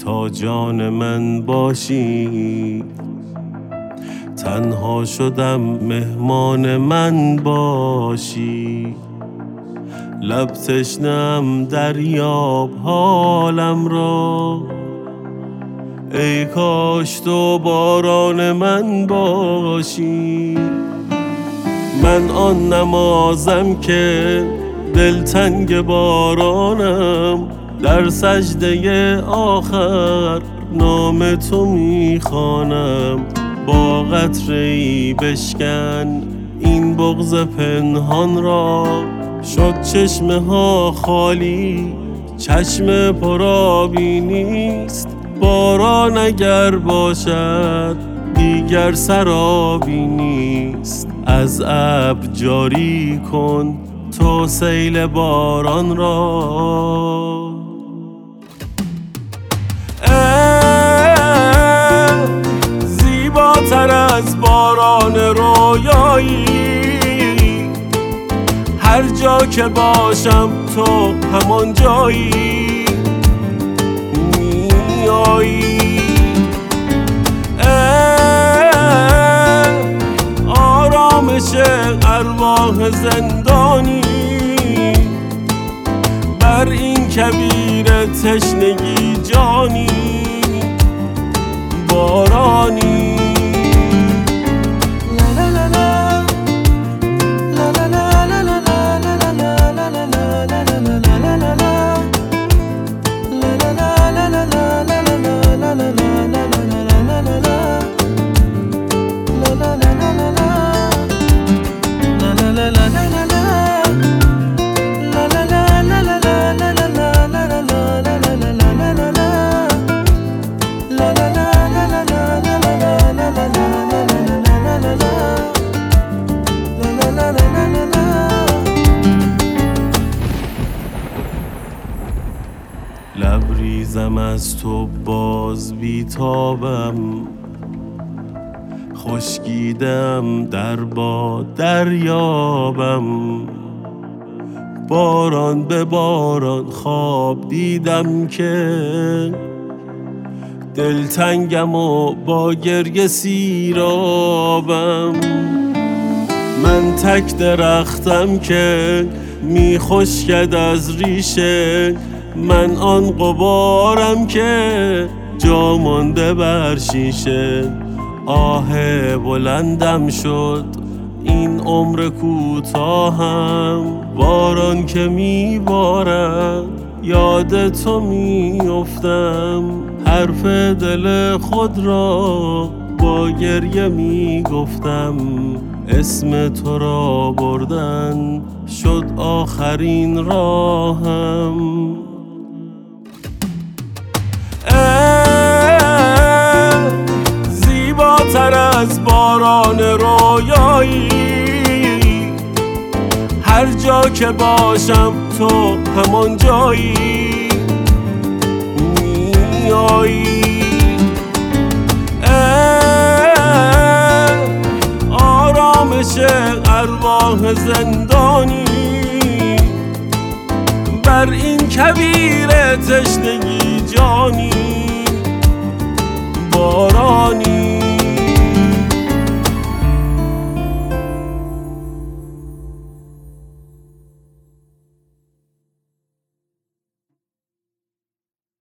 تا جان من باشی. تنها شدم مهمان من باشی. لب تشنم دریاب حالم را، ای کاش تو باران من باشی. من آن نمازم که دلتنگ بارانم، در سجده آخر نام تو میخوانم. با قطره‌ای بشکن این بغض پنهان را، شد چشمه ها خالی چشم پرآبی نیست. باران اگر باشد دیگر سرابی نیست. از ابر جاری کن تو سیل باران را. زیباتر از باران رویایی، هر جا که باشم تو همان جایی میایی. آرامش ارواح زندانی، بر این کبیر تشنگی جانی بارانی. لبریزم از تو باز بیتابم، خشکیدم در با دریابم. باران به باران خواب دیدم که دلتنگم و با گریه سیرابم. من تک درختم که می خشکد از ریشه، من آن غبارم که جا مانده بر شیشه. آه بلندم شد این عمر کوتاهم، باران که می بارد یاد تو می افتم. حرف دل خود را با گریه می گفتم، اسم تو را بردن شد آخرین راهم. زیباتر از باران رویایی، هر جا که باشم تو همان جایی میایی. آرامش ارواح زندانی، بر این کبیر تشنگی جانی